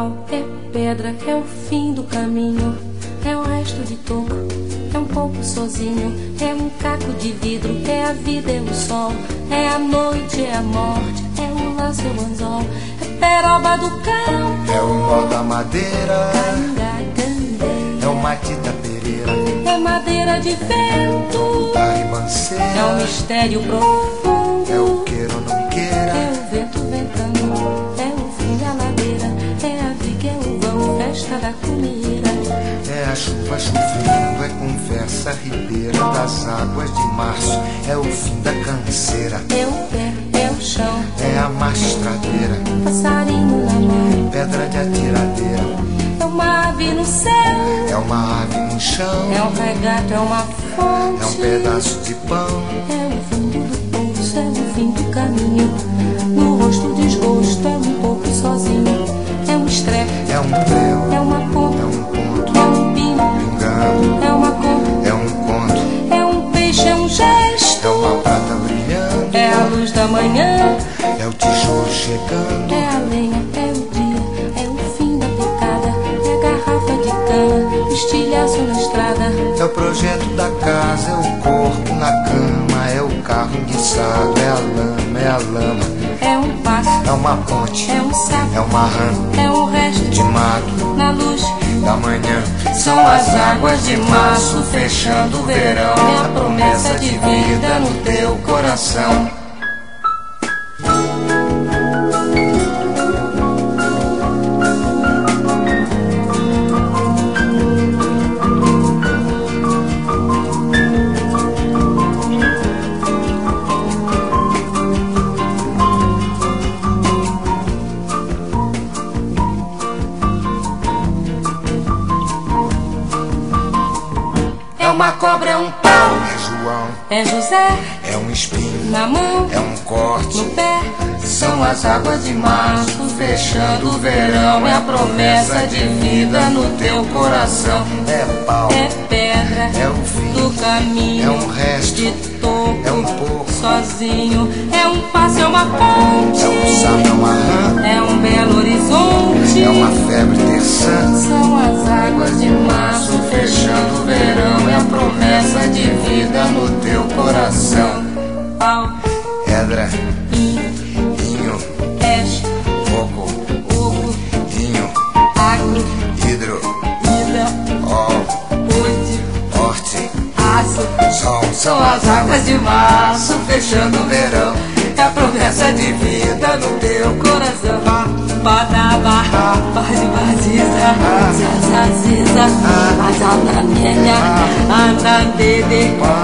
pau, é pedra, é o fim do caminho, é o resto de toco, é um pouco sozinho, é um caco de vidro, é a vida, é o sol, é a noite, é a morte, é o lance, é o anzol, é peroba do campo, é o nó da madeira, é o matita pereira, é madeira de vento, da ribanceira, é um mistério profundo, é o queira ou não queira, é o vento ventando, é o fim da ladeira, é a viga, é o vão, festa da comida, é a chuva chovendo, é conversa ribeira das águas de março, é o fim da canseira, é o pé, é o chão, é a mastradeira, passarinho na mão, pedra de atiradeira, é uma ave no céu, é uma ave no chão, é um regato, é uma fonte, é um pedaço de pão, é o fundo do poço, é o fim do caminho, no rosto o desgosto, é um pouco sozinho, é um estrepe, é um prego, é uma ponta, é um ponto, é um pino, pingando, é uma conta, é um conto, é um peixe, é um gesto, é uma prata brilhando, é a luz da manhã, é o tijolo chegando, é a lenha, é o dia, é o fim da picada, é a garrafa de cana, estilhaço na estrada, é o projeto da casa, é o corpo na cama, é o carro enguiçado, é a lama, é a lama, é um passo, é uma ponte, é um sapo, é uma rã é um resto de mato na luz, da manhã. São as águas de março fechando o verão, é a promessa de vida no teu coração. é uma cobra, é um pau, É João, é José, é um espinho, na mão, é um corte, no pé, são as águas de março fechando o verão, é a promessa de vida no teu coração. É pau, é pedra, é o fim, do caminho, é um resto, de toco, é um pouco, sozinho, é um passo, é uma ponte, é um sapo, é uma rã, é um belo horizonte, é uma febre terçã. são as águas de março Fechando o verão, é a promessa de vida no teu coração. pau, Pedra, inho, inho, peixe, coco, oco, inho, agro, hidro, ida, ó, ude, horte, aço, sol. são as águas de março fechando o verão, é a promessa de vida no teu coração. Badaba, baziza, zazaziza, azanamenya, anandede,